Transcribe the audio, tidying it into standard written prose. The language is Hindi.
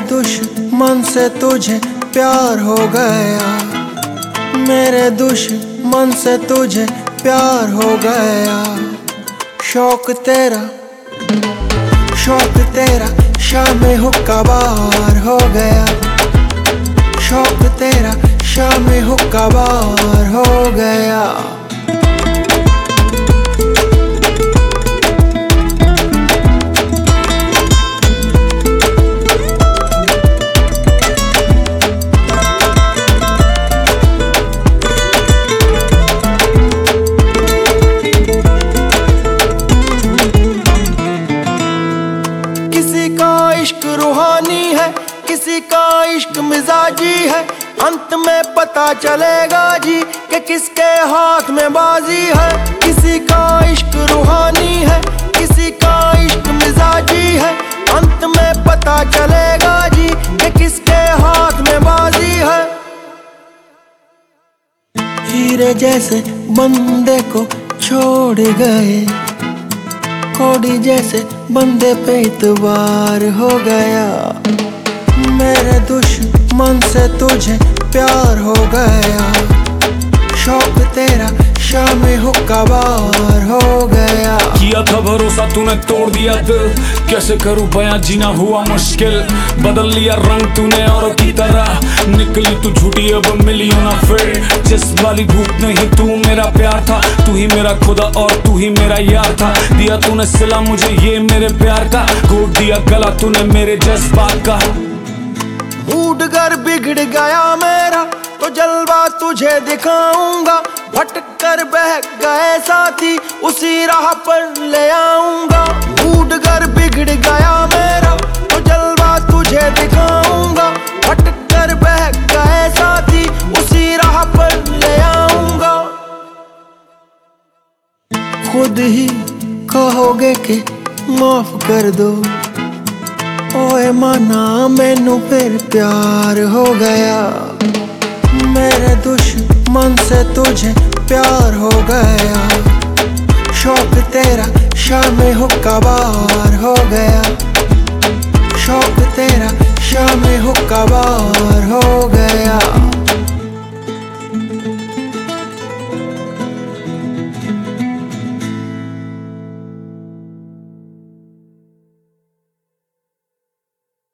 दुश्मन से तुझे प्यार हो गया, मेरे दुश्मन से तुझे प्यार हो गया। शौक तेरा शाम हुक्का बार हो गया, शौक तेरा शाम हुक्का बार हो गया। किसी का इश्क रूहानी है, किसी का इश्क मिजाजी है, अंत में पता चलेगा जी कि किसके हाथ में बाजी है। किसी का इश्क रूहानी है, किसी का इश्क मिजाजी है, अंत में पता चलेगा जी कि किसके हाथ में बाजी है। हीरे जैसे बंदे को छोड़ गए, कोड़ी जैसे बंदे पे इतबार हो गया। मेरे दुश्मन से तुझे प्यार हो गया, शौक तेरा शाम हुक्का बार हो गया। किया था भरोसा तूने तोड़ दिया दिल, कैसे करूं बयां जीना हुआ मुश्किल। बदल लिया रंग तूने औरों की तरह, निकली तू झूठी अब मिली ना फिर। जिस वाली भूख नहीं तू मेरा प्यार था, तू ही मेरा खुदा और तू ही मेरा यार था। दिया तूने सिला मुझे ये मेरे प्यार का, घोट दिया गला तूने मेरे जज्बात का। मूड गर बिगड़ गया मेरा तो जलवा तुझे दिखाऊंगा, भटक कर बह गए साथी उसी राह पर ले आऊंगा। मूड गर बिगड़ गया मेरा तो जलवा तुझे दिखाऊंगा, भटक कर बह गए साथी उसी राह पर ले आऊंगा। खुद ही कहोगे कि माफ कर दो, ओए माना मैनू फिर प्यार हो गया। मेरे दुश्मन से तुझे प्यार हो गया, शौक तेरा शाम हुक्का बार हो गया, शौक तेरा शाम हुक्का बार हो